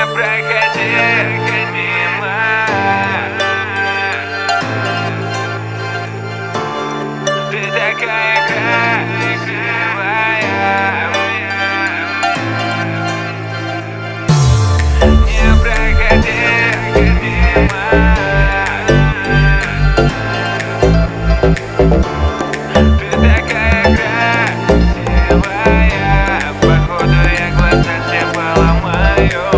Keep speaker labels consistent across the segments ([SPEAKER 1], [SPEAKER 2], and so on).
[SPEAKER 1] проходи мимо. Ты такая красивая. Не проходи мимо. Ты такая красивая. Походу я глаза все поломаю.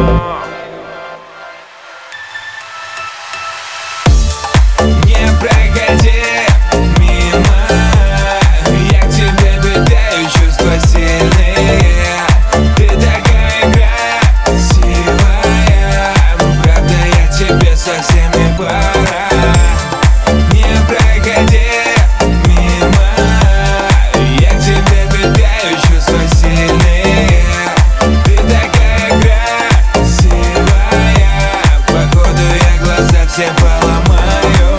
[SPEAKER 1] Не проходи мимо. Я к тебе питаю чувства сильные. Ты такая красивая. Правда, я тебе совсем не пора. Не проходи мимо. Я к тебе питаю чувства сильные. Ты такая красивая. Походу я глаза все поломаю.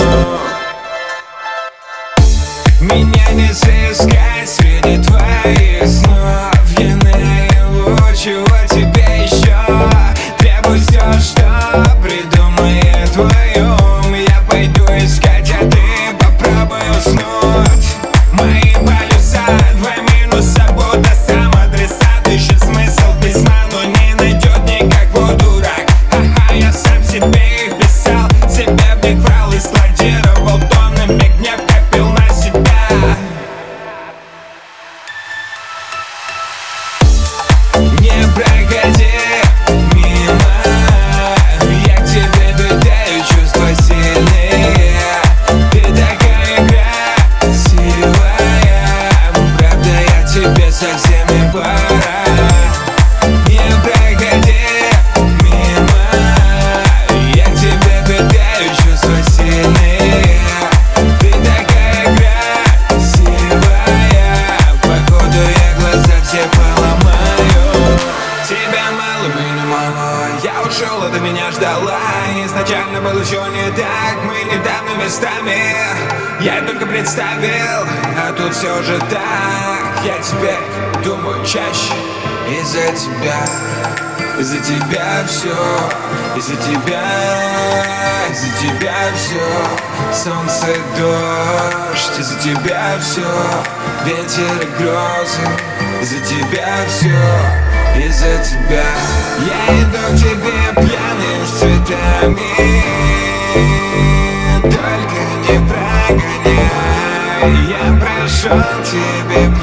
[SPEAKER 1] Меня не сыскать среди твоих снов. Я наяву, чего тебе еще? Требуй все, что придумает твой ум. Я пойду искать, а ты попробуй уснуть. Мои полюса, два минуса, будто сам адресат. Ищет смысл письма, но не найдет никакой дурак. Ха-ха, я сам себе их писал, себя в них врал и складировал тоннами гнев, копил на себя. Не проходи мимо. Я к тебе питаю чувства сильные. Ты такая красивая. Правда, я тебе совсем не пора. Не проходи мимо. Я к тебе питаю чувства сильные. Ты такая красивая. Походу я глаза все поломаю. Тебя мало, мало. Я ушел, а ты меня ждала. Изначально было все не так. Мы недавно местами. Я только представил, а тут все же так. Я теперь думаю чаще. Из-за тебя, из-за тебя все, из-за тебя все. Солнце, дождь, из-за тебя все. Ветер и грозы, из-за тебя все. Из-за тебя я иду к тебе пьяным с цветами. Только не прогоняй. Я пришел к тебе